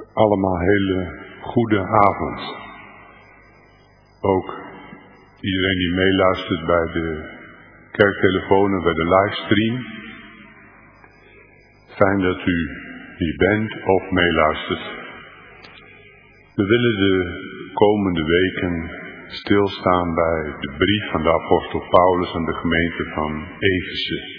Allemaal hele goede avond. Ook iedereen die meeluistert bij de kerktelefoon en bij de livestream. Fijn dat u hier bent of meeluistert. We willen de komende weken stilstaan bij de brief van de apostel Paulus aan de gemeente van Efeze.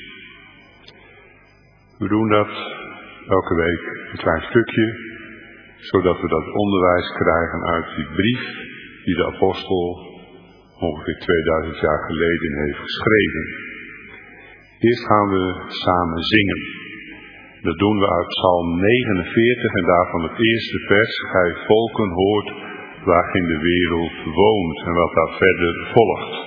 We doen dat elke week een klein stukje, zodat we dat onderwijs krijgen uit die brief die de apostel ongeveer 2000 jaar geleden heeft geschreven. Eerst gaan we samen zingen. Dat doen we uit Psalm 49 en daarvan het eerste vers. Gij volken hoort waarin de wereld woont en wat daar verder volgt.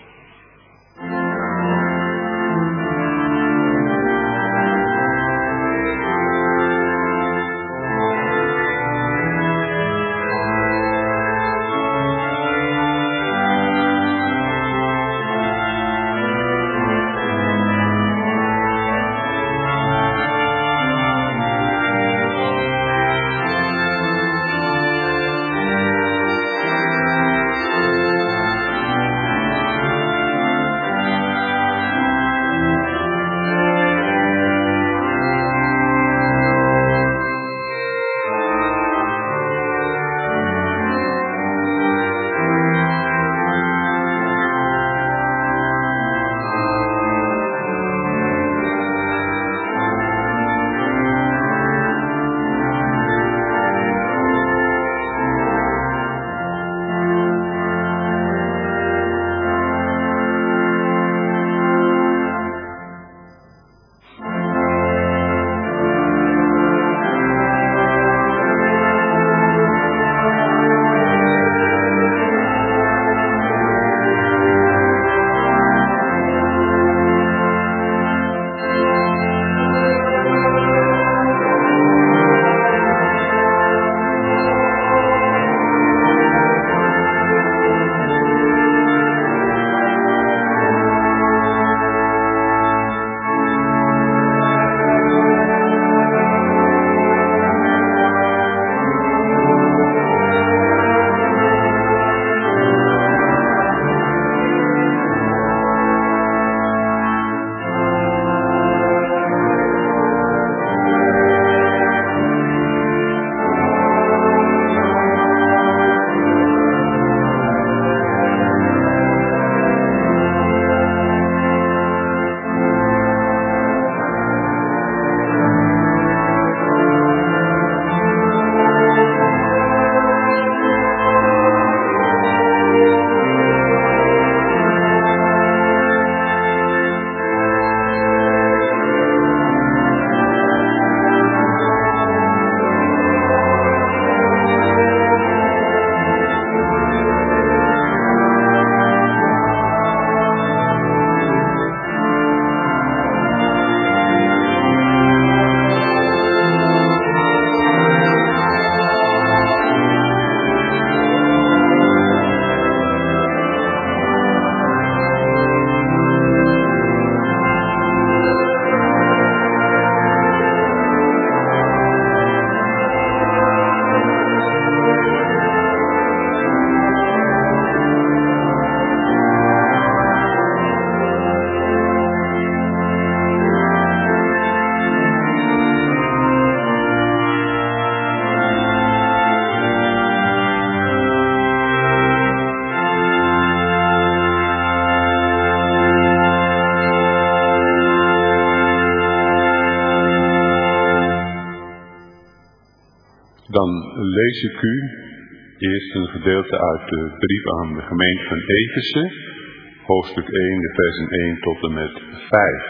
Dan lees ik u eerst een gedeelte uit de brief aan de gemeente van Efeze, hoofdstuk 1, de versen 1 tot en met 5.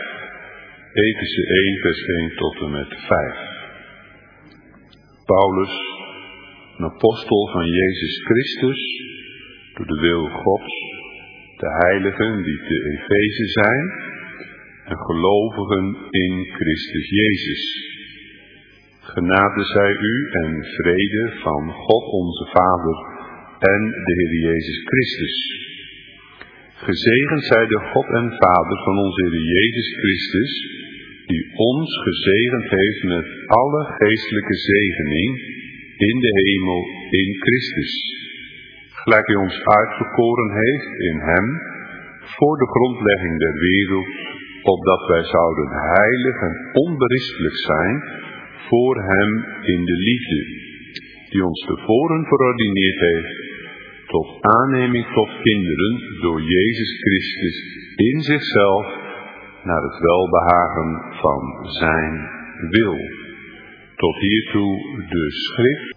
Efeze 1, vers 1 tot en met 5. Paulus, een apostel van Jezus Christus, door de wil Gods, de heiligen die te Efeze zijn, en gelovigen in Christus Jezus. Genade zij u en vrede van God onze Vader en de Heer Jezus Christus. Gezegend zij de God en Vader van onze Heer Jezus Christus, die ons gezegend heeft met alle geestelijke zegening in de hemel in Christus, gelijk hij ons uitverkoren heeft in hem, voor de grondlegging der wereld, opdat wij zouden heilig en onberispelijk zijn voor hem in de liefde, die ons tevoren verordineerd heeft tot aanneming tot kinderen door Jezus Christus in zichzelf, naar het welbehagen van zijn wil. Tot hiertoe de schrift.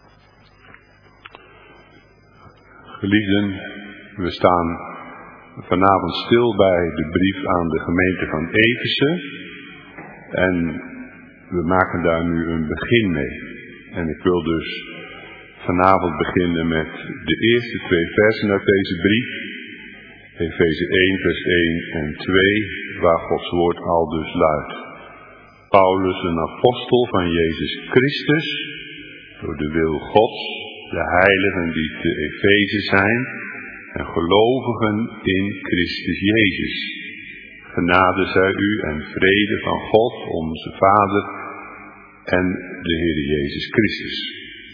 Geliefden, we staan vanavond stil bij de brief aan de gemeente van Efeze. En we maken daar nu een begin mee. En ik wil dus vanavond beginnen met de eerste 2 versen uit deze brief. Efeze 1 vers 1 en 2, waar Gods woord al dus luidt. Paulus, een apostel van Jezus Christus, door de wil Gods, de heiligen die te Efeze zijn, en gelovigen in Christus Jezus. Genade zij u en vrede van God, onze Vader, en de Heer Jezus Christus.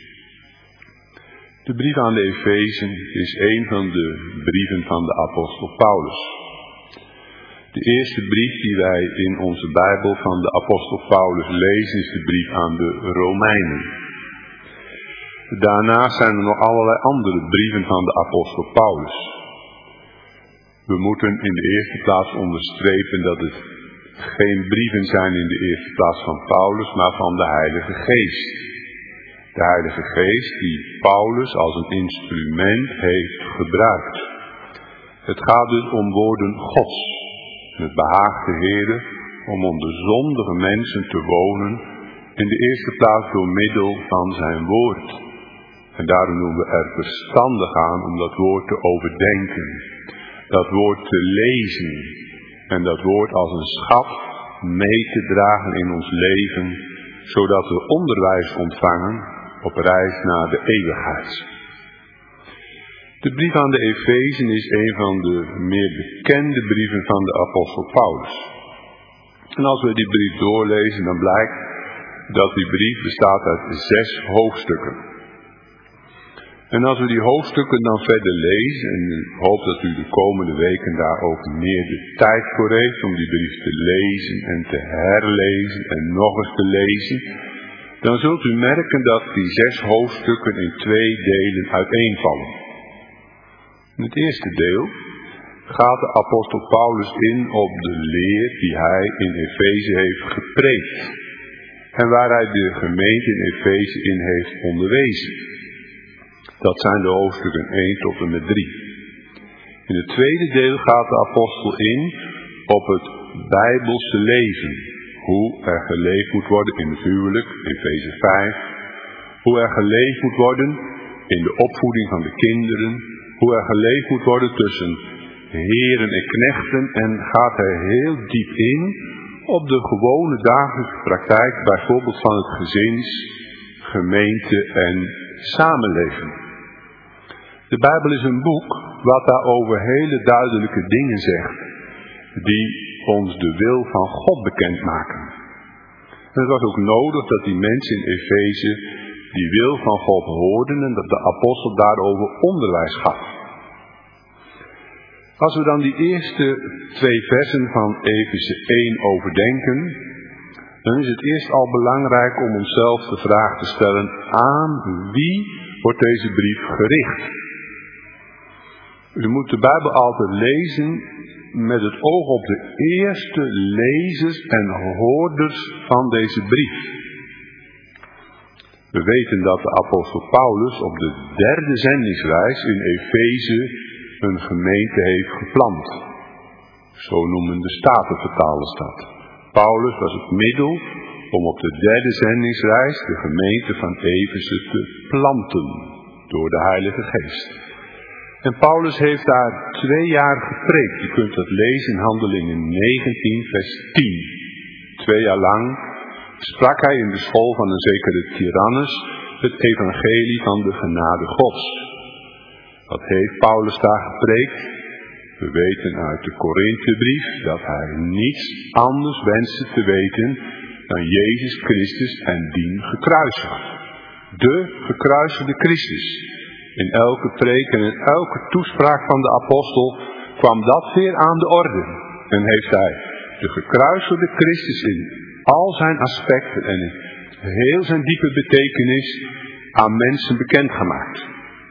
De brief aan de Efezen is een van de brieven van de apostel Paulus. De eerste brief die wij in onze Bijbel van de apostel Paulus lezen is de brief aan de Romeinen. Daarnaast zijn er nog allerlei andere brieven van de apostel Paulus. We moeten in de eerste plaats onderstrepen dat het geen brieven zijn in de eerste plaats van Paulus, maar van de Heilige Geest. De Heilige Geest die Paulus als een instrument heeft gebruikt. Het gaat dus om woorden Gods. Het behaagt de Heere om onder zondige mensen te wonen, in de eerste plaats door middel van zijn woord. En daarom doen we er verstandig aan om dat woord te overdenken, dat woord te lezen en dat woord als een schat mee te dragen in ons leven, zodat we onderwijs ontvangen op reis naar de eeuwigheid. De brief aan de Efezen is een van de meer bekende brieven van de apostel Paulus. En als we die brief doorlezen, dan blijkt dat die brief bestaat uit 6 hoofdstukken. En als we die hoofdstukken dan verder lezen, en ik hoop dat u de komende weken daar ook meer de tijd voor heeft om die brief te lezen en te herlezen en nog eens te lezen, dan zult u merken dat die 6 hoofdstukken in 2 delen uiteenvallen. In het eerste deel gaat de apostel Paulus in op de leer die hij in Efeze heeft gepreekt en waar hij de gemeente in Efeze in heeft onderwezen. Dat zijn de hoofdstukken 1 tot en met 3. In het tweede deel gaat de apostel in op het Bijbelse leven. Hoe er geleefd moet worden in het huwelijk, Efeze 5. Hoe er geleefd moet worden in de opvoeding van de kinderen. Hoe er geleefd moet worden tussen heren en knechten. En gaat hij heel diep in op de gewone dagelijkse praktijk, bijvoorbeeld van het gezins, gemeente en samenleven. De Bijbel is een boek wat daarover hele duidelijke dingen zegt, die ons de wil van God bekendmaken. En het was ook nodig dat die mensen in Efeze die wil van God hoorden en dat de apostel daarover onderwijs gaf. Als we dan die eerste 2 versen van Efeze 1 overdenken, dan is het eerst al belangrijk om onszelf de vraag te stellen: aan wie wordt deze brief gericht? U moet de Bijbel altijd lezen met het oog op de eerste lezers en hoorders van deze brief. We weten dat de apostel Paulus op de 3e zendingsreis in Efeze een gemeente heeft geplant. Zo noemen de Statenvertalers dat. Paulus was het middel om op de 3e zendingsreis de gemeente van Efeze te planten door de Heilige Geest. En Paulus heeft daar 2 jaar gepreekt. Je kunt dat lezen in Handelingen 19 vers 10. 2 jaar lang sprak hij in de school van een zekere Tyrannus het evangelie van de genade Gods. Wat heeft Paulus daar gepreekt? We weten uit de Korinthebrief dat hij niets anders wenste te weten dan Jezus Christus en dien gekruisigd. De gekruisigde Christus. In elke preek en in elke toespraak van de apostel kwam dat weer aan de orde. En heeft hij de gekruisigde Christus in al zijn aspecten en in heel zijn diepe betekenis aan mensen bekendgemaakt.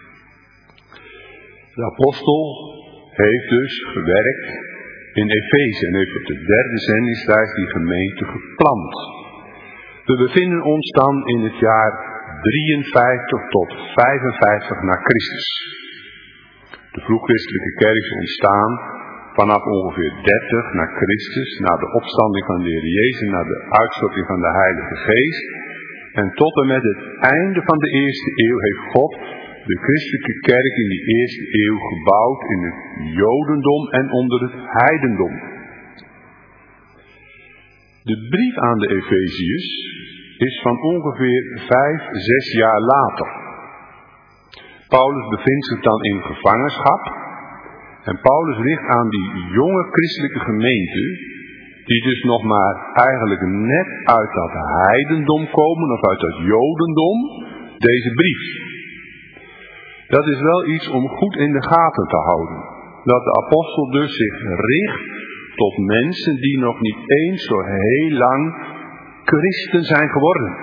De apostel heeft dus gewerkt in Efeze en heeft op de 3e zendingsreis die gemeente geplant. We bevinden ons dan in het jaar 53 tot 55 na Christus. De vroegchristelijke kerk is ontstaan vanaf ongeveer 30 na Christus, na de opstanding van de Heer Jezus, na de uitstorting van de Heilige Geest. En tot en met het einde van de eerste eeuw heeft God de christelijke kerk in die eerste eeuw gebouwd in het Jodendom en onder het heidendom. De brief aan de Efeziërs is van ongeveer 5-6 jaar later. Paulus bevindt zich dan in gevangenschap. En Paulus richt aan die jonge christelijke gemeente, die dus nog maar eigenlijk net uit dat heidendom komen, of uit dat Jodendom, deze brief. Dat is wel iets om goed in de gaten te houden. Dat de apostel dus zich richt tot mensen die nog niet eens zo heel lang christen zijn geworden.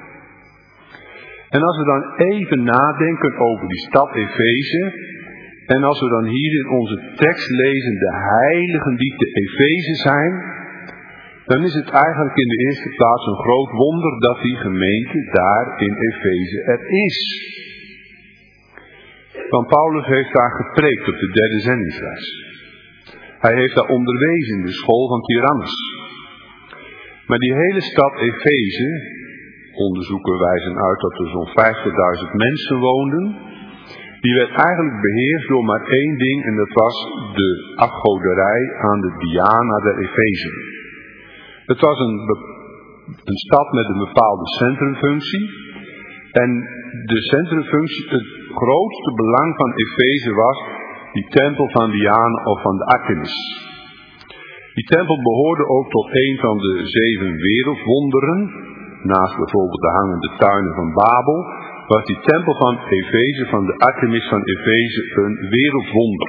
En als we dan even nadenken over die stad Efeze, en als we dan hier in onze tekst lezen de heiligen die te Efeze zijn, dan is het eigenlijk in de eerste plaats een groot wonder dat die gemeente daar in Efeze er is. Want Paulus heeft daar gepreekt op de 3e zendingsreis. Hij heeft daar onderwezen in de school van Tyrannus. Maar die hele stad Efeze, onderzoeken wijzen uit dat er zo'n 50.000 mensen woonden, die werd eigenlijk beheerst door maar één ding en dat was de afgoderij aan de Diana der Efeze. Het was een stad met een bepaalde centrumfunctie en de centrumfunctie, het grootste belang van Efeze was die tempel van Diana of van de Artemis. Die tempel behoorde ook tot een van de 7 wereldwonderen, naast bijvoorbeeld de hangende tuinen van Babel, was die tempel van Efeze, van de Artemis van Efeze, een wereldwonder.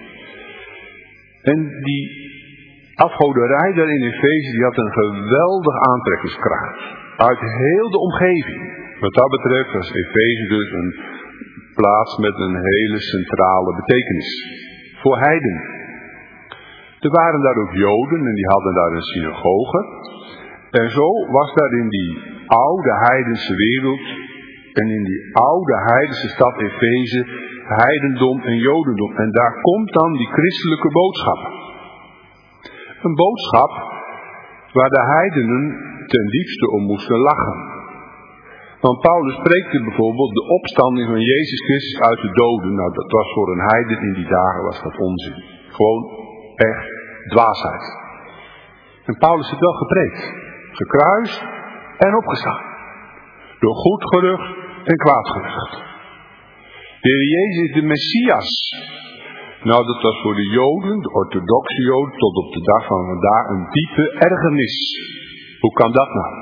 En die afgoderij daar in Efeze, die had een geweldige aantrekkingskracht. Uit heel de omgeving. Wat dat betreft was Efeze dus een plaats met een hele centrale betekenis. Voor heiden. Er waren daar ook Joden en die hadden daar een synagoge. En zo was daar in die oude heidense wereld en in die oude heidense stad Efeze heidendom en Jodendom. En daar komt dan die christelijke boodschap. Een boodschap waar de heidenen ten diepste om moesten lachen. Want Paulus preekte bijvoorbeeld de opstanding van Jezus Christus uit de doden. Nou, dat was voor een heiden in die dagen was dat onzin. Gewoon echt dwaasheid. En Paulus heeft wel gepreekt. Gekruist en opgestaan. Door goed gerucht en kwaad gerucht. De Heer Jezus is de Messias. Nou, dat was voor de Joden, de orthodoxe Joden, tot op de dag van vandaag een diepe ergernis. Hoe kan dat nou?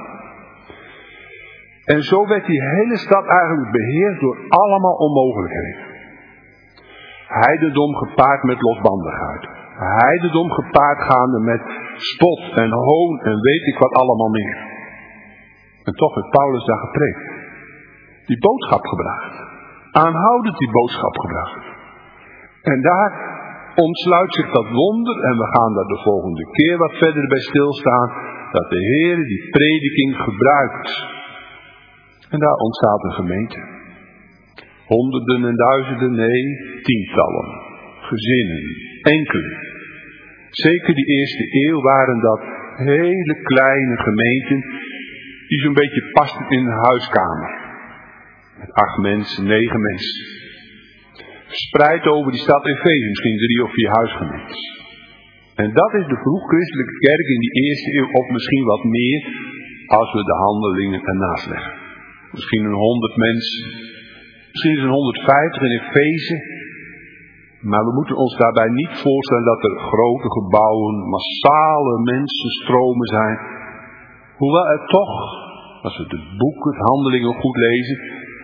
En zo werd die hele stad eigenlijk beheerst door allemaal onmogelijkheden. Heidendom gepaard met losbandigheid. Heidendom gepaard gaande met spot en hoon en weet ik wat allemaal meer. En toch heeft Paulus daar gepreekt. Die boodschap gebracht. Aanhoudend die boodschap gebracht. En daar ontsluit zich dat wonder en we gaan daar de volgende keer wat verder bij stilstaan. Dat de Heer die prediking gebruikt. En daar ontstaat een gemeente. Honderden en duizenden, nee, tientallen. Gezinnen, enkele. Zeker die eerste eeuw waren dat hele kleine gemeenten die zo'n beetje pasten in een huiskamer. Met 8 mensen, 9 mensen. Verspreid over die stad Efeze, misschien 3 of 4 huisgemeentes. En dat is de vroeg-christelijke kerk in die eerste eeuw, of misschien wat meer, als we de handelingen ernaast leggen. Misschien een 100 mensen, misschien is een 150 in Efeze. Maar we moeten ons daarbij niet voorstellen dat er grote gebouwen, massale mensenstromen zijn. Hoewel er toch, als we het boek, het handelingen goed lezen,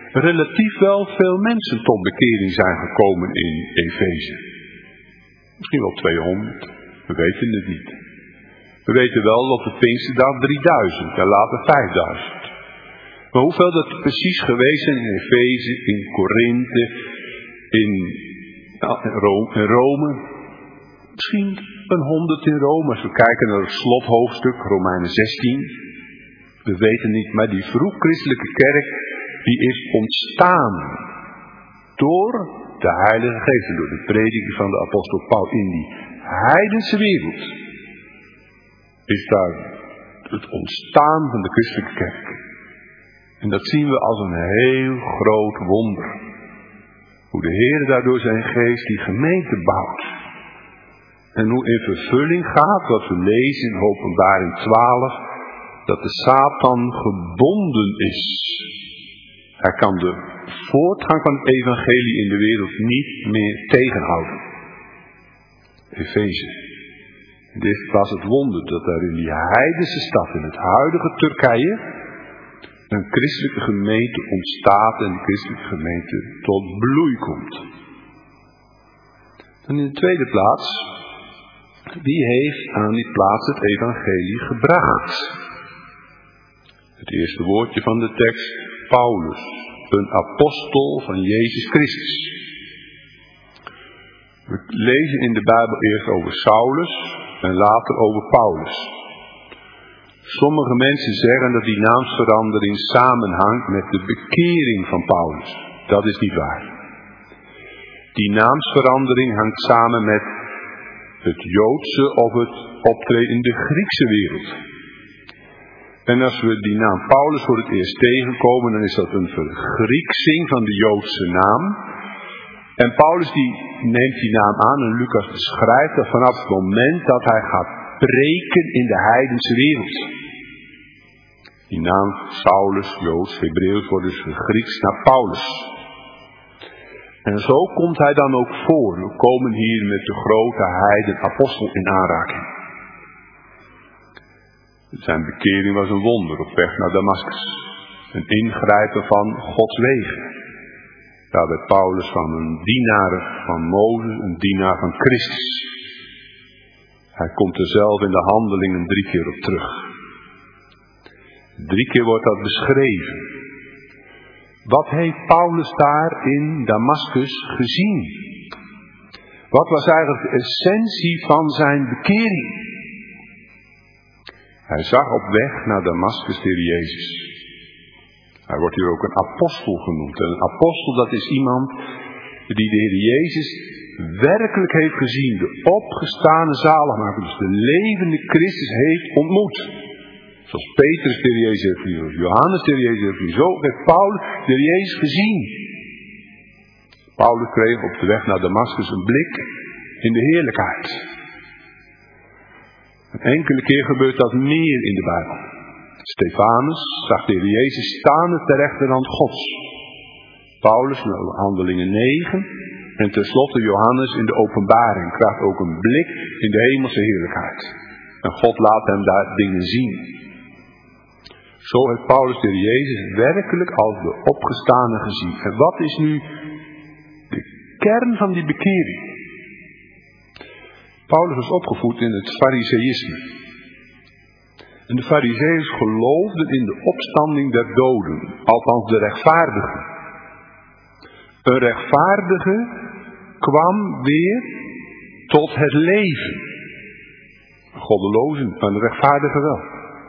relatief wel veel mensen tot bekering zijn gekomen in Efeze. Misschien wel 200, we weten het niet. We weten wel dat op Pinksterdag 3000 en later 5000. Maar hoeveel dat precies geweest zijn in Efeze, in Korinthe, in Rome? Misschien een 100 in Rome, als we kijken naar het slothoofdstuk, Romeinen 16. We weten niet, maar die vroeg-christelijke kerk, die is ontstaan door de Heilige Geest, door de prediking van de apostel Paulus in die heidense wereld. Is daar het ontstaan van de christelijke kerk. En dat zien we als een heel groot wonder. Hoe de Heer daardoor zijn geest die gemeente bouwt. En hoe in vervulling gaat wat we lezen in Openbaring 12. Dat de Satan gebonden is. Hij kan de voortgang van het evangelie in de wereld niet meer tegenhouden. Efeze. Dit was het wonder dat er in die heidense stad, in het huidige Turkije, een christelijke gemeente ontstaat en de christelijke gemeente tot bloei komt. En in de tweede plaats, wie heeft aan die plaats het evangelie gebracht? Het eerste woordje van de tekst, Paulus, een apostel van Jezus Christus. We lezen in de Bijbel eerst over Saulus en later over Paulus. Sommige mensen zeggen dat die naamsverandering samenhangt met de bekering van Paulus. Dat is niet waar. Die naamsverandering hangt samen met het Joodse of het optreden in de Griekse wereld. En als we die naam Paulus voor het eerst tegenkomen, dan is dat een vergrieksing van de Joodse naam. En Paulus die neemt die naam aan en Lucas beschrijft dat vanaf het moment dat hij gaat preken in de heidense wereld. Die naam Saulus, Joods, Hebreeuws wordt dus vergriekst naar Paulus. En zo komt hij dan ook voor. We komen hier met de grote heiden apostel in aanraking. Zijn bekering was een wonder op weg naar Damascus. Een ingrijpen van Gods wegen. Daar werd Paulus van een dienaar van Mozes, een dienaar van Christus. Hij komt er zelf in de handelingen 3 keer op terug. 3 keer wordt dat beschreven. Wat heeft Paulus daar in Damascus gezien? Wat was eigenlijk de essentie van zijn bekering? Hij zag op weg naar Damascus de Heer Jezus. Hij wordt hier ook een apostel genoemd. En een apostel, dat is iemand die de Heer Jezus werkelijk heeft gezien. De opgestane zaligmaker, dus de levende Christus heeft ontmoet. Zoals Petrus de Heer Jezus heeft gezien, zoals Johannes de Heer Jezus heeft gezien. Zo heeft Paulus de Heer Jezus gezien. Paulus kreeg op de weg naar Damascus een blik in de heerlijkheid. Een enkele keer gebeurt dat meer in de Bijbel. Stefanus zag de Heer Jezus staan op de rechterhand Gods. Paulus in Handelingen 9 en tenslotte Johannes in de Openbaring krijgt ook een blik in de hemelse heerlijkheid. En God laat hem daar dingen zien. Zo heeft Paulus de Heer Jezus werkelijk als de opgestane gezien. En wat is nu de kern van die bekering? Paulus was opgevoed in het fariseïsme. En de fariseeërs geloofden in de opstanding der doden, althans de rechtvaardigen. Een rechtvaardige kwam weer tot het leven. Goddelozen, maar de rechtvaardige wel.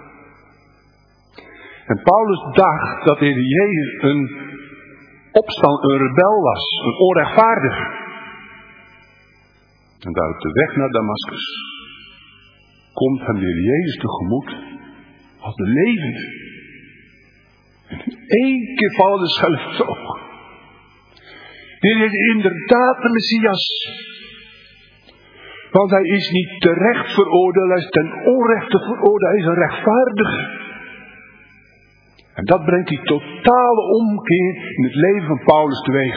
En Paulus dacht dat de Heer Jezus een rebel was, een onrechtvaardige. En daar op de weg naar Damascus komt hem de Heer Jezus tegemoet als de levende. En in 1 keer vallen de schelpen op. De Heer Jezus is inderdaad de Messias. Want hij is niet terecht veroordeeld, hij is ten onrechte veroordeeld, hij is een rechtvaardige. En dat brengt die totale omkeer in het leven van Paulus teweeg.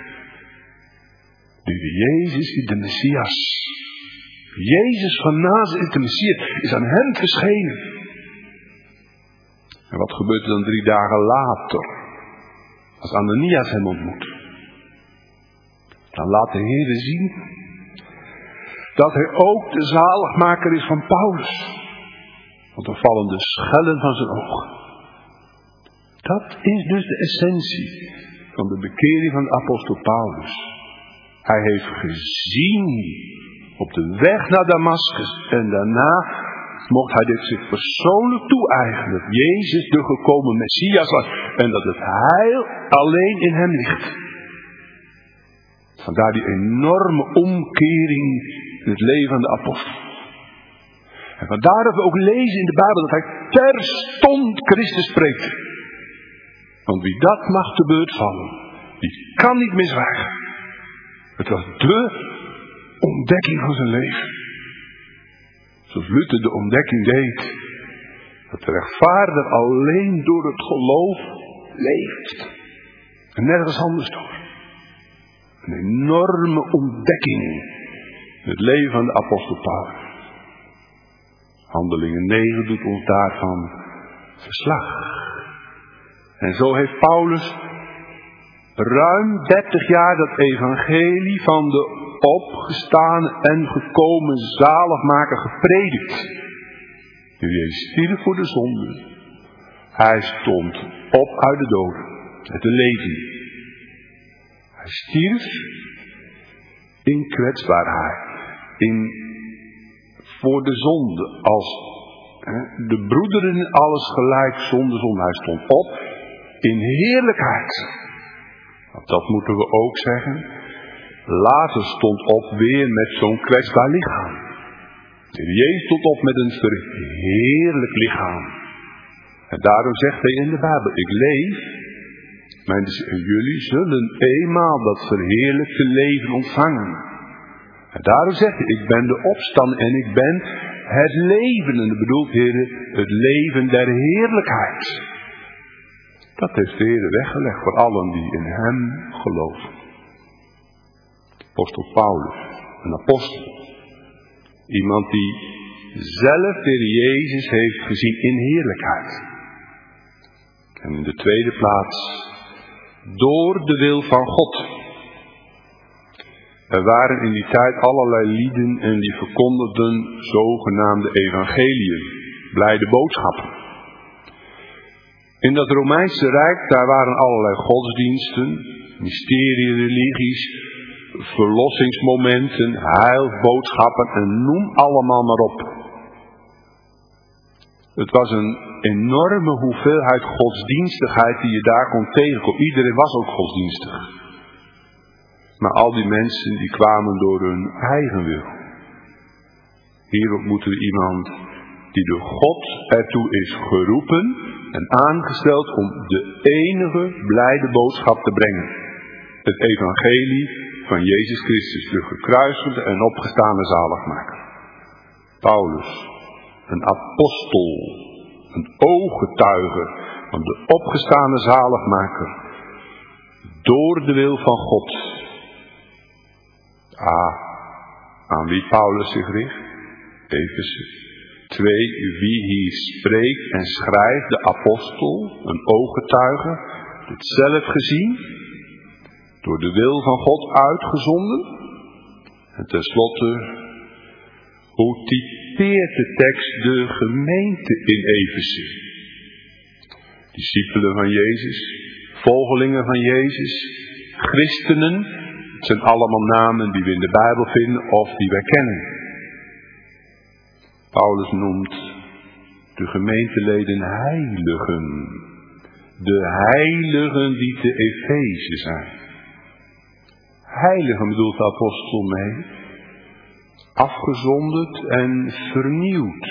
De Heer Jezus is de Messias. Jezus van Nazareth, de Messias, is aan hem verschenen. En wat gebeurt er dan 3 dagen later? Als Ananias hem ontmoet. Dan laat de Heer zien dat hij ook de zaligmaker is van Paulus. Want dan vallen de schellen van zijn ogen. Dat is dus de essentie van de bekering van de apostel Paulus. Hij heeft gezien op de weg naar Damascus en daarna mocht hij dit zich persoonlijk toe-eigenen. Dat Jezus de gekomen Messias was en dat het heil alleen in hem ligt. Vandaar die enorme omkering in het leven van de apostel. En vandaar dat we ook lezen in de Bijbel dat hij terstond Christus spreekt. Want wie dat mag te beurt vallen, die kan niet meer zwijgen. Het was de ontdekking van zijn leven. Zoals Luther de ontdekking deed. Dat de rechtvaardiger alleen door het geloof leeft. En nergens anders door. Een enorme ontdekking in het leven van de apostel Paulus. Handelingen 9 doet ons daarvan verslag. En zo heeft Paulus ruim 30 jaar dat evangelie van de opgestane en gekomen zaligmaker gepredikt. Nu Jezus stierf voor de zonde. Hij stond op uit de doden. Met een leven. Hij stierf in kwetsbaarheid. Voor de zonde. Als de broederen in alles gelijk zonder zonde. Hij stond op in heerlijkheid. Dat moeten we ook zeggen. Later stond op weer met zo'n kwetsbaar lichaam. Jezus stond op met een verheerlijk lichaam. En daarom zegt hij in de Bijbel, ik leef, maar jullie zullen eenmaal dat verheerlijkte leven ontvangen. En daarom zegt hij, ik ben de opstand en ik ben het leven. En dat bedoelt, heren, het leven der heerlijkheid. Dat heeft de Heer weggelegd voor allen die in hem geloven. Apostel Paulus, een apostel. Iemand die zelf de Heer Jezus heeft gezien in heerlijkheid. En in de tweede plaats, door de wil van God. Er waren in die tijd allerlei lieden en die verkondigden zogenaamde evangeliën, blijde boodschappen. In dat Romeinse Rijk, daar waren allerlei godsdiensten, mysteriereligies, verlossingsmomenten, heilboodschappen en noem allemaal maar op. Het was een enorme hoeveelheid godsdienstigheid die je daar kon tegenkomen. Iedereen was ook godsdienstig. Maar al die mensen die kwamen door hun eigen wil. Hier ontmoeten we iemand die door God ertoe is geroepen en aangesteld om de enige blijde boodschap te brengen. Het evangelie van Jezus Christus, de gekruisigde en opgestane zaligmaker. Paulus, een apostel, een ooggetuige van de opgestane zaligmaker, door de wil van God. Aan wie Paulus zich richt? Efeze 2, wie hier spreekt en schrijft, de apostel, een ooggetuige, het zelf gezien, door de wil van God uitgezonden. En tenslotte, hoe typeert de tekst de gemeente in Efeze? Discipelen van Jezus, volgelingen van Jezus, christenen, het zijn allemaal namen die we in de Bijbel vinden of die wij kennen. Paulus noemt de gemeenteleden heiligen. De heiligen die te Efeze zijn. Heiligen bedoelt de apostel mee. Afgezonderd en vernieuwd.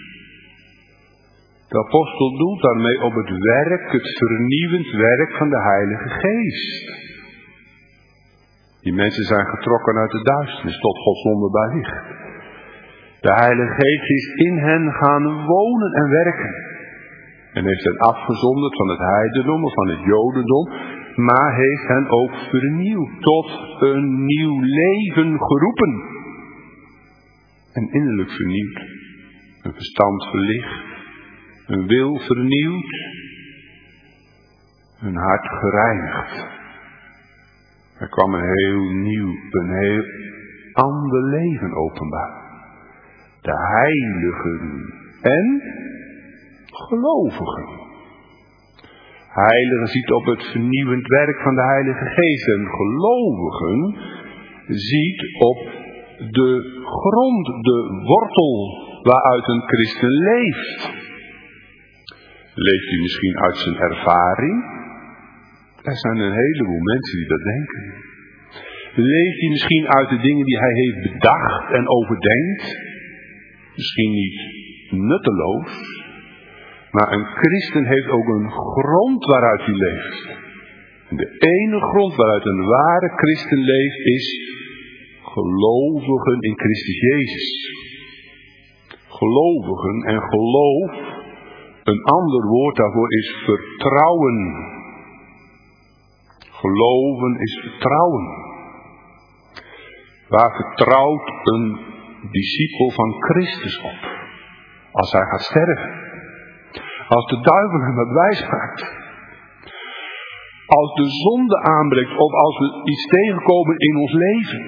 De apostel doelt daarmee op het werk, het vernieuwend werk van de Heilige Geest. Die mensen zijn getrokken uit de duisternis tot Gods wonderbaar licht. De Heilige Geest is in hen gaan wonen en werken. En heeft hen afgezonderd van het heidendom of van het jodendom. Maar heeft hen ook vernieuwd, tot een nieuw leven geroepen. En innerlijk vernieuwd. Een verstand verlicht. Een wil vernieuwd. hun hart gereinigd. Er kwam een heel ander leven openbaar. De heiligen en gelovigen. Heiligen ziet op het vernieuwend werk van de Heilige Geest en gelovigen ziet op de grond, de wortel waaruit een christen leeft. Leeft hij misschien uit zijn ervaring? Er zijn een heleboel mensen die dat denken. Leeft hij misschien uit de dingen die hij heeft bedacht en overdenkt? Misschien niet nutteloos. Maar een christen heeft ook een grond waaruit hij leeft. En de ene grond waaruit een ware christen leeft is gelovigen in Christus Jezus. Gelovigen en geloof, een ander woord daarvoor is vertrouwen. Geloven is vertrouwen. Waar vertrouwt een discipel van Christus op? Als hij gaat sterven. Als de duivel hem wat wijs maakt. Als de zonde aanbreekt of als we iets tegenkomen in ons leven.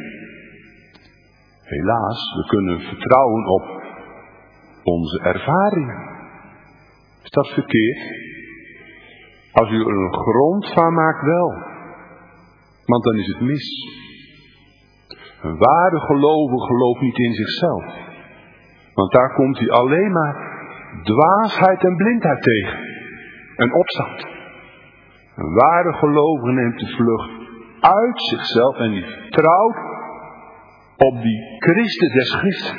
Helaas, we kunnen vertrouwen op onze ervaringen. Is dat verkeerd? Als u er een grond van maakt wel. Want dan is het mis. Een ware gelovige gelooft niet in zichzelf. Want daar komt hij alleen maar dwaasheid en blindheid tegen. En opstand. Een ware gelovige neemt de vlucht uit zichzelf en die vertrouwt op die Christus des Schriften.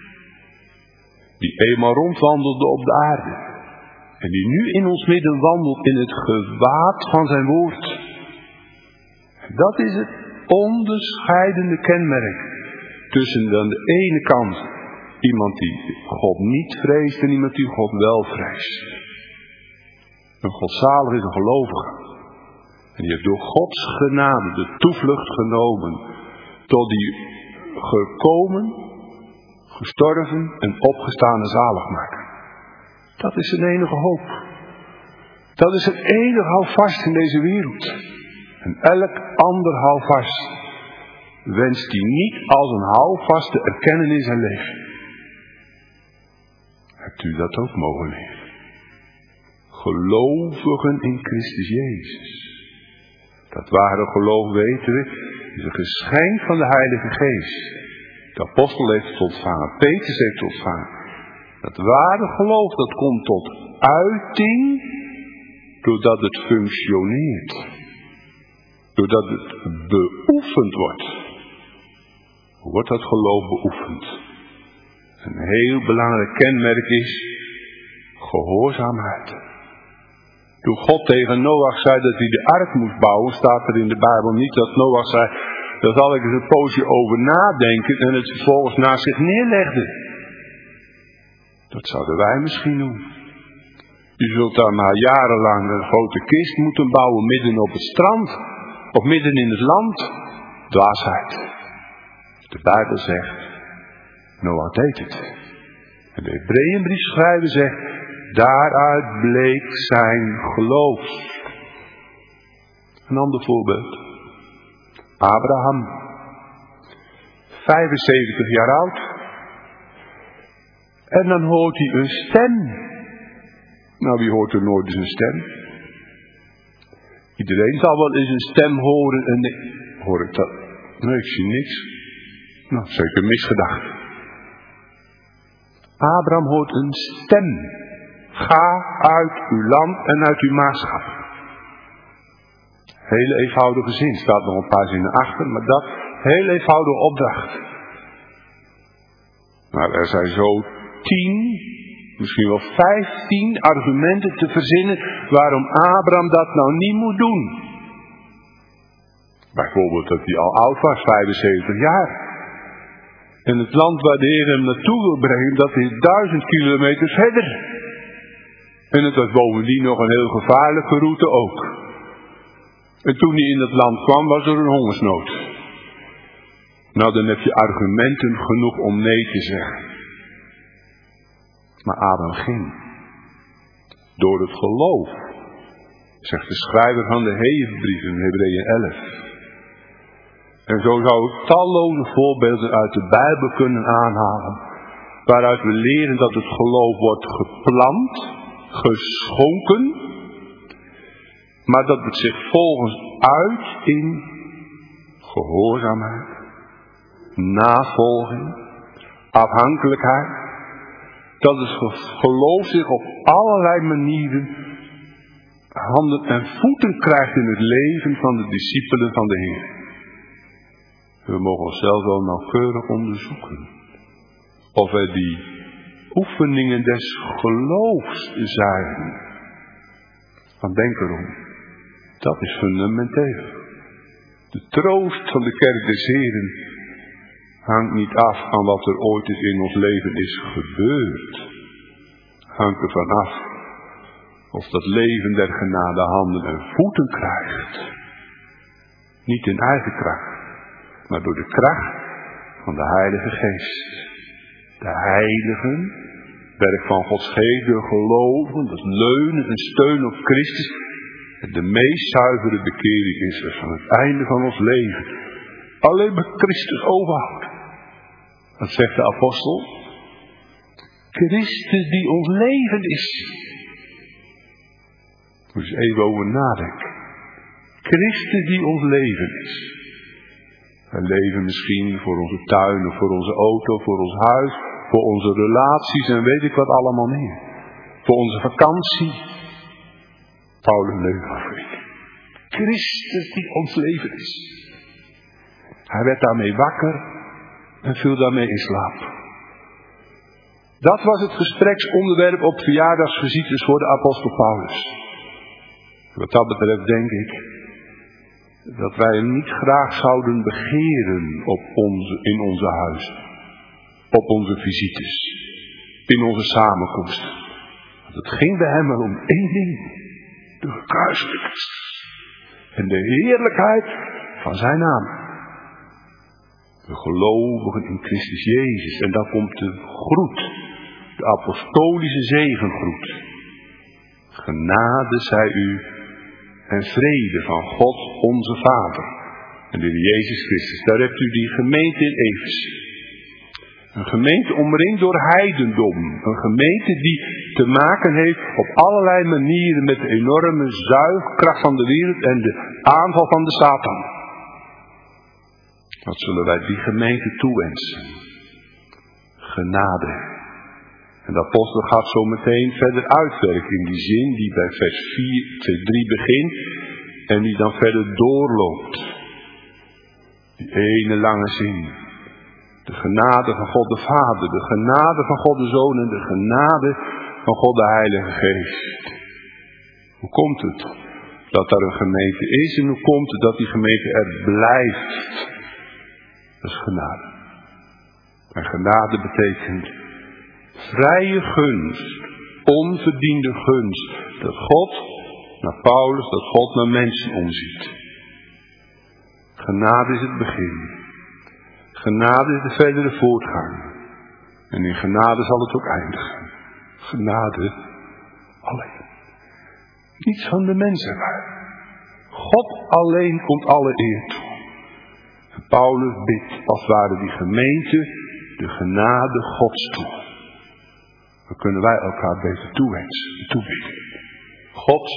Die eenmaal rondwandelde op de aarde. En die nu in ons midden wandelt in het gewaad van zijn woord. En dat is het onderscheidende kenmerk. Tussen aan de ene kant iemand die God niet vreest en iemand die God wel vreest. Een godzalig is een gelovige. En die heeft door Gods genade de toevlucht genomen tot die gekomen, gestorven en opgestane zaligmaker. Dat is zijn enige hoop. Dat is het enige houvast in deze wereld. En elk ander houvast wenst hij niet als een houvast te erkennen in zijn leven. Hebt u dat ook mogen leven? Gelovigen in Christus Jezus. Dat ware geloof, weten we, is een geschenk van de Heilige Geest. De apostel heeft het ontvangen, Petrus heeft het ontvangen. Dat ware geloof, dat komt tot uiting doordat het functioneert. Doordat het beoefend wordt. Hoe wordt dat geloof beoefend? Een heel belangrijk kenmerk is gehoorzaamheid. Toen God tegen Noach zei dat hij de ark moest bouwen, staat er in de Bijbel niet dat Noach zei, daar zal ik eens een poosje over nadenken en het vervolgens naast zich neerlegde. Dat zouden wij misschien doen. U zult dan maar jarenlang een grote kist moeten bouwen midden op het strand of midden in het land. Dwaasheid. De Bijbel zegt, Noach deed het. En de Hebreeënbriefschrijver zegt, daaruit bleek zijn geloof. Een ander voorbeeld. Abraham. 75 jaar oud. En dan hoort hij een stem. Nou, wie hoort er nooit eens een stem? Iedereen zal wel eens een stem horen en hoor ik dat? Nee, ik zie niks. Nou, zeker misgedacht. Abraham hoort een stem. Ga uit uw land en uit uw maatschap. Hele eenvoudige zin, staat nog een paar zinnen achter, maar dat, hele eenvoudige opdracht. Maar er zijn zo 10, misschien wel 15 argumenten te verzinnen waarom Abraham dat nou niet moet doen. Bijvoorbeeld dat hij al oud was, 75 jaar. En het land waar de Heer hem naartoe wil brengen, dat is 1000 kilometer verder. En het was bovendien nog een heel gevaarlijke route ook. En toen hij in het land kwam, was er een hongersnood. Nou, dan heb je argumenten genoeg om nee te zeggen. Maar Abraham ging. Door het geloof zegt de schrijver van de Hebreeënbrief in Hebreeën 11. En zo zou ik talloze voorbeelden uit de Bijbel kunnen aanhalen, waaruit we leren dat het geloof wordt geplant, geschonken, maar dat het zich volgens uit in gehoorzaamheid, navolging, afhankelijkheid, dat het geloof zich op allerlei manieren handen en voeten krijgt in het leven van de discipelen van de Heer. We mogen onszelf wel nauwkeurig onderzoeken of wij die oefeningen des geloofs zijn. Want denk erom, dat is fundamenteel. De troost van de kerk des Heren hangt niet af aan wat er ooit eens in ons leven is gebeurd. Hangt ervan af of dat leven der genade handen en voeten krijgt. Niet in eigen kracht, maar door de kracht van de Heilige Geest. De heiligen, werk van Gods Geest, de geloven, dat leunen en steunen op Christus. De meest zuivere bekering is er van het einde van ons leven. Alleen met Christus overhouden. Wat zegt de apostel? Christus die ons leven is. Moet je eens even over nadenken. Christus die ons leven is. Wij leven misschien voor onze tuin of voor onze auto, voor ons huis, voor onze relaties en weet ik wat allemaal meer. Voor onze vakantie. Paulus leven voor ik. Christus die ons leven is. Hij werd daarmee wakker en viel daarmee in slaap. Dat was het gespreksonderwerp op verjaardagsvisites voor de apostel Paulus. Wat dat betreft denk ik dat wij hem niet graag zouden begeren in onze huizen, op onze visites, in onze samenkomsten. Want het ging bij hem om één ding, de gekruisigde Christus en de heerlijkheid van zijn naam. We gelovigen in Christus Jezus en dan komt de groet, de apostolische zegengroet. Genade zij u en vrede van God onze Vader en de Heer Jezus Christus. Daar hebt u die gemeente in Efeze. Een gemeente omringd door heidendom. Een gemeente die te maken heeft op allerlei manieren met de enorme zuigkracht van de wereld en de aanval van de Satan. Wat zullen wij die gemeente toewensen? Genade. En de apostel gaat zo meteen verder uitwerken in die zin die bij vers 3 begint en die dan verder doorloopt. Die ene lange zin. De genade van God de Vader, de genade van God de Zoon en de genade van God de Heilige Geest. Hoe komt het dat er een gemeente is en hoe komt het dat die gemeente er blijft? Dat is genade. En genade betekent vrije gunst, onverdiende gunst. Dat God naar Paulus, dat God naar mensen omziet. Genade is het begin. Genade is de verdere voortgang. En in genade zal het ook eindigen. Genade alleen. Niets van de mensen. God alleen komt alle eer toe. En Paulus bidt als het ware die gemeente de genade Gods toe. Dan kunnen wij elkaar beter toewensen, toebidden. Gods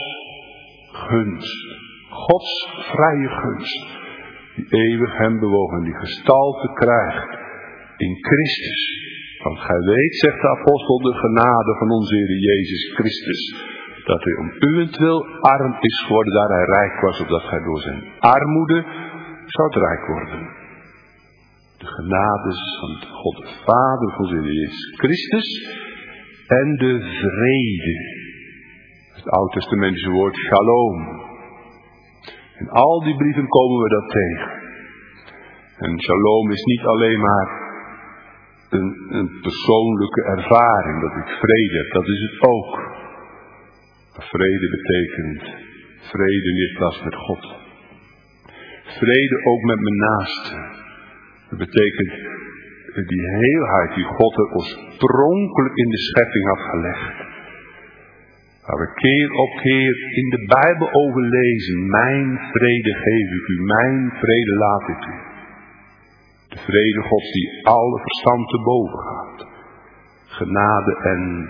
gunst, Gods vrije gunst, die eeuwig hem bewogen, die gestalte krijgt in Christus. Want gij weet, zegt de apostel, de genade van onze Heer Jezus Christus, dat hij om uwentwil arm is geworden, daar hij rijk was, opdat gij door zijn armoede zoudt rijk worden. De genade van God de Vader van onze Heer Jezus Christus en de vrede. Het Oud-testamentische woord shalom. In al die brieven komen we dat tegen. En shalom is niet alleen maar een persoonlijke ervaring, dat ik vrede heb, dat is het ook. Maar vrede betekent vrede in eerste plaats met God. Vrede ook met mijn naaste. Dat betekent die heelheid die God er oorspronkelijk in de schepping had gelegd. waar we keer op keer in de Bijbel over lezen. Mijn vrede geef ik u, mijn vrede laat ik u. De vrede Gods die alle verstand te boven gaat. Genade en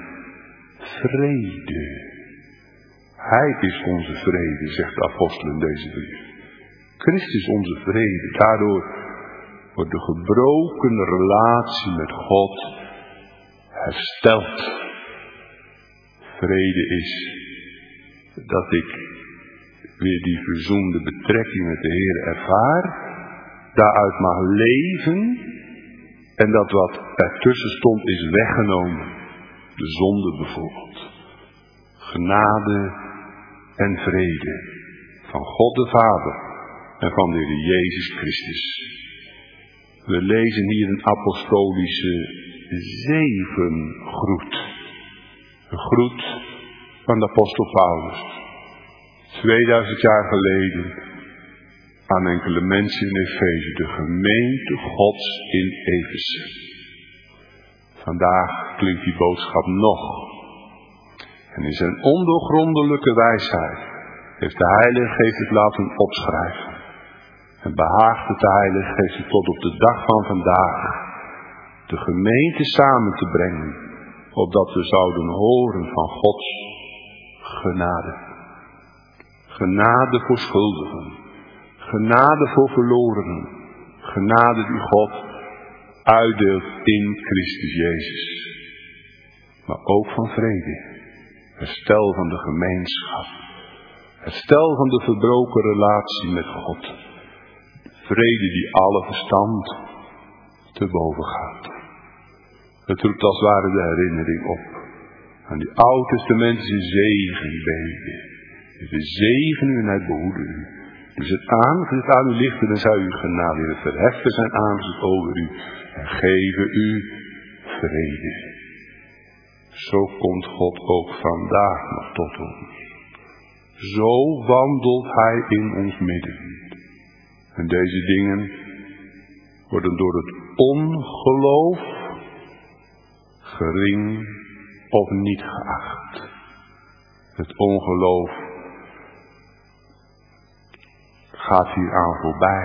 vrede. Hij is onze vrede, zegt de apostel in deze brief. Christus is onze vrede. Daardoor wordt de gebroken relatie met God hersteld. Vrede is dat ik weer die verzoende betrekking met de Heer ervaar, daaruit mag leven en dat wat ertussen stond is weggenomen. De zonde bijvoorbeeld. Genade en vrede van God de Vader en van de Heer Jezus Christus. We lezen hier een apostolische zegengroet. Een groet van de apostel Paulus. 2000 jaar geleden aan enkele mensen in Efeze, de gemeente Gods in Efeze. Vandaag klinkt die boodschap nog. En in zijn ondoorgrondelijke wijsheid heeft de Heilige Geest het laten opschrijven. En behaagt het de Heilige Geest tot op de dag van vandaag de gemeente samen te brengen, opdat we zouden horen van Gods genade. Genade voor schuldigen, genade voor verlorenen, genade die God uitdeelt in Christus Jezus. Maar ook van vrede, herstel van de gemeenschap, herstel van de verbroken relatie met God. Vrede die alle verstand te boven gaat. Het roept als het ware de herinnering op aan die oud-testamentische zegenbeden. De zegen u en hij behoede u. Dus het aangezicht aan u lichten, dan zou u genade verheffen zijn aangezicht over u en geven u vrede. Zo komt God ook vandaag nog tot ons. Zo wandelt hij in ons midden. En deze dingen worden door het ongeloof gering of niet geacht. Het ongeloof gaat hier aan voorbij.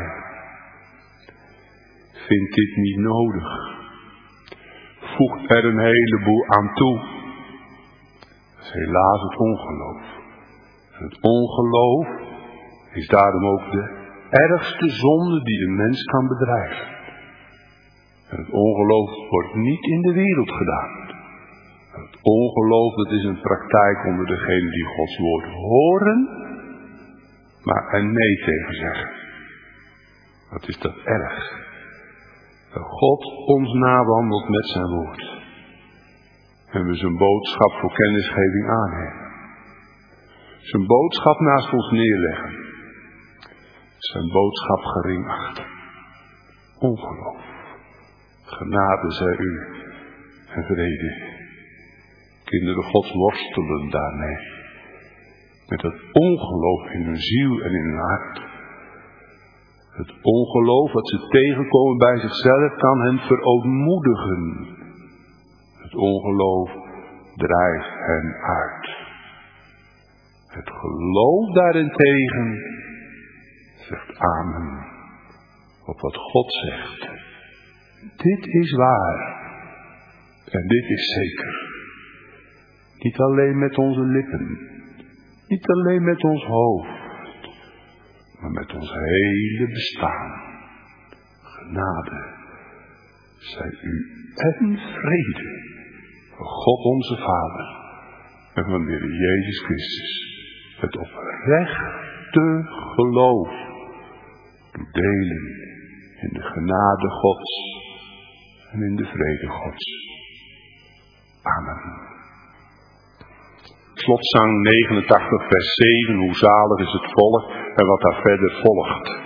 Vindt dit niet nodig. Voegt er een heleboel aan toe. Dat is helaas het ongeloof. En het ongeloof is daarom ook de ergste zonde die een mens kan bedrijven. En het ongeloof wordt niet in de wereld gedaan. Het ongeloof, dat is een praktijk onder degenen die Gods woord horen, maar er nee tegen zeggen. Wat is dat erg? Dat God ons nawandelt met zijn woord. En we zijn boodschap voor kennisgeving aannemen. Zijn boodschap naast ons neerleggen. Zijn boodschap gering achten. Ongeloof. Genade zij u en vrede. Kinderen Gods worstelen daarmee. Met het ongeloof in hun ziel en in hun hart. Het ongeloof dat ze tegenkomen bij zichzelf kan hen verootmoedigen. Het ongeloof drijft hen uit. Het geloof daarentegen zegt amen op wat God zegt. Dit is waar en dit is zeker. Niet alleen met onze lippen, niet alleen met ons hoofd, maar met ons hele bestaan. Genade zij u en vrede van God onze Vader en van de Heer Jezus Christus. Het oprechte geloof doet delen in de genade Gods en in de vrede Gods. Amen. Slotzang 89 vers 7, hoe zalig is het volk en wat daar verder volgt.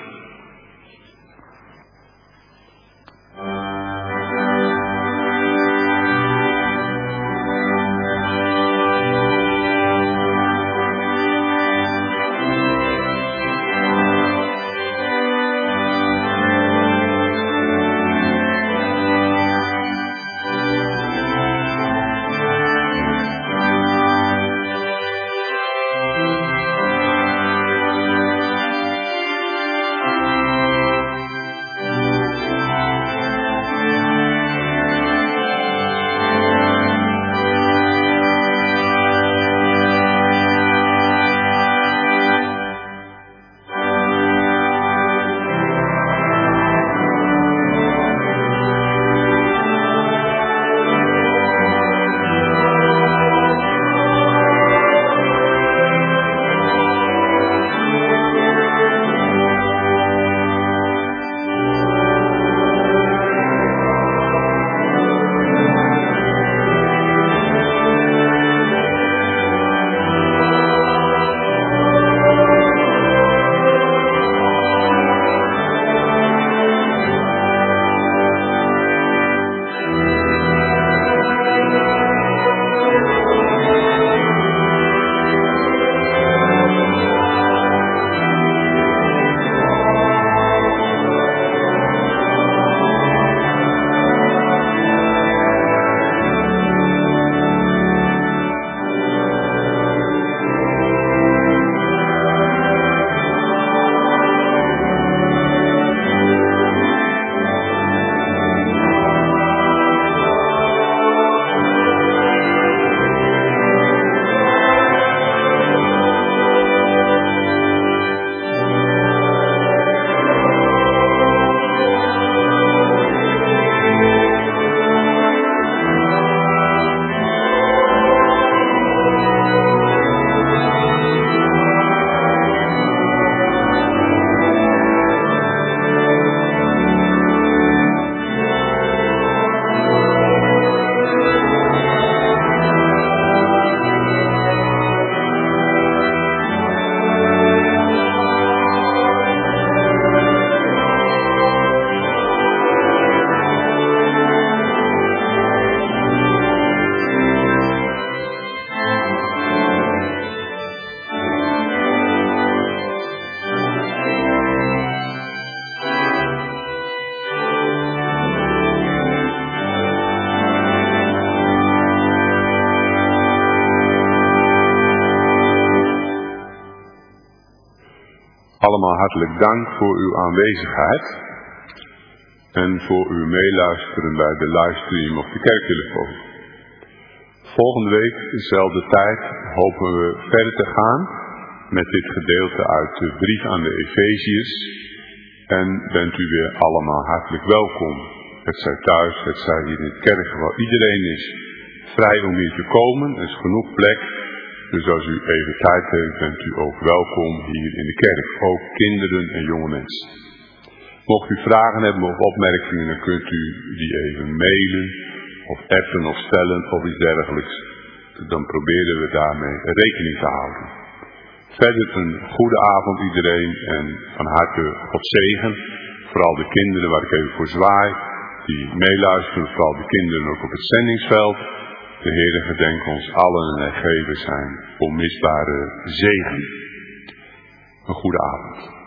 Allemaal hartelijk dank voor uw aanwezigheid en voor uw meeluisteren bij de livestream of de kerktelefoon. Volgende week, dezelfde tijd, hopen we verder te gaan met dit gedeelte uit de brief aan de Efeziërs. En bent u weer allemaal hartelijk welkom. Het zij thuis, het zij hier in het kerkgebouw. Iedereen is vrij om hier te komen, er is genoeg plek. Dus als u even tijd heeft, bent u ook welkom hier in de kerk. Ook kinderen en jonge mensen. Mocht u vragen hebben of opmerkingen, dan kunt u die even mailen of appen of stellen of iets dergelijks. Dan proberen we daarmee rekening te houden. Verder een goede avond iedereen en van harte God zegen. Vooral de kinderen waar ik even voor zwaai, die meeluisteren, vooral de kinderen ook op het zendingsveld. De Heere gedenk ons allen en hij geven zijn onmisbare zegen. Een goede avond.